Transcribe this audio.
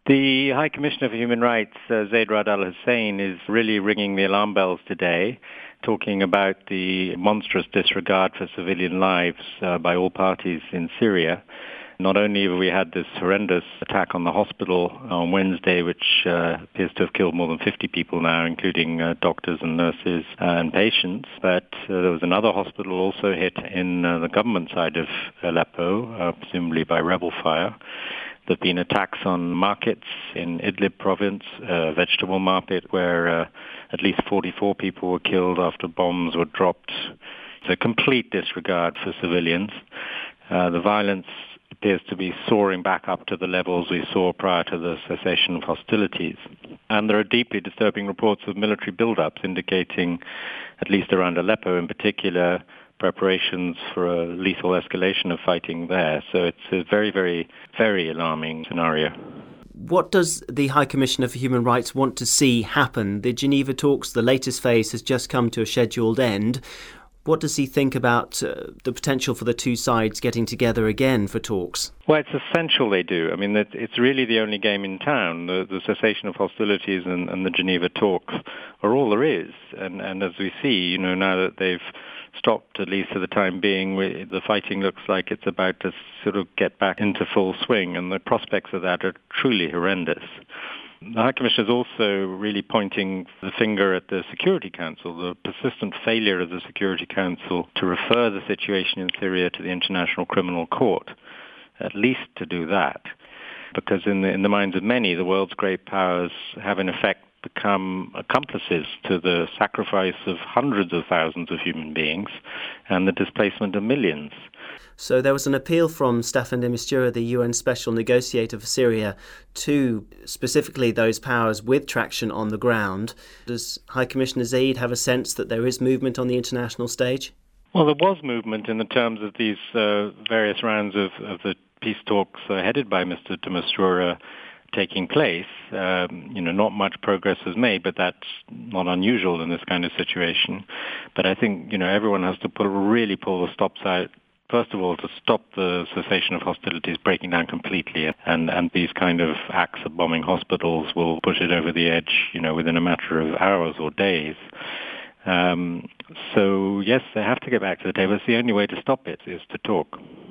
The High Commissioner for Human Rights, Zeid Ra'ad Al Hussein, is really ringing the alarm bells today, talking about the monstrous disregard for civilian lives by all parties in Syria. Not only have we had this horrendous attack on the hospital on Wednesday, which appears to have killed more than 50 people now, including doctors and nurses and patients, but there was another hospital also hit in the government side of Aleppo, presumably by rebel fire. There have been attacks on markets in Idlib province, a vegetable market where at least 44 people were killed after bombs were dropped. It's a complete disregard for civilians. The violence appears to be soaring back up to the levels we saw prior to the cessation of hostilities. And there are deeply disturbing reports of military build-ups indicating, at least around Aleppo in particular, preparations for a lethal escalation of fighting there. So it's a very, very, very alarming scenario. What does the High Commissioner for Human Rights want to see happen? The Geneva talks, the latest phase, has just come to a scheduled end. What does he think about the potential for the two sides getting together again for talks? Well, it's essential they do. I mean, it's really the only game in town. The cessation of hostilities and the Geneva talks are all there is. And as we see, now that they've stopped, at least for the time being, the fighting looks like it's about to sort of get back into full swing, and the prospects of that are truly horrendous. The High Commissioner is also really pointing the finger at the Security Council, the persistent failure of the Security Council to refer the situation in Syria to the International Criminal Court, at least to do that. Because in the minds of many, the world's great powers have in effect become accomplices to the sacrifice of hundreds of thousands of human beings and the displacement of millions. So there was an appeal from Staffan de Mistura, the UN Special Negotiator for Syria, to specifically those powers with traction on the ground. Does High Commissioner Zeid have a sense that there is movement on the international stage? Well, there was movement in the terms of these various rounds of the peace talks headed by Mr. de Mistura taking place. Not much progress was made, but that's not unusual in this kind of situation. But I think, everyone has to really pull the stops out, first of all, to stop the cessation of hostilities breaking down completely. And these kind of acts of bombing hospitals will push it over the edge, within a matter of hours or days. So, yes, they have to get back to the table. It's the only way to stop it, is to talk.